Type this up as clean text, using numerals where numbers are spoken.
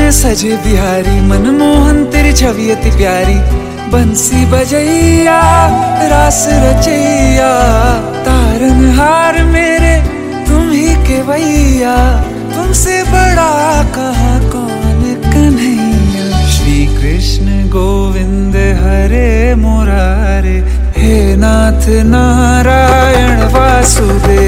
में सजे बिहारी, मनमोहन तेरी छवि अति प्यारी। बंसी बजैया रास रचैया, तारनहार मेरे तुम ही के भैया। तुमसे बड़ा कहाँ कौन कन्हैया। श्री कृष्ण गोविंद हरे मुरारे, हे नाथ नारायण वासुदेव।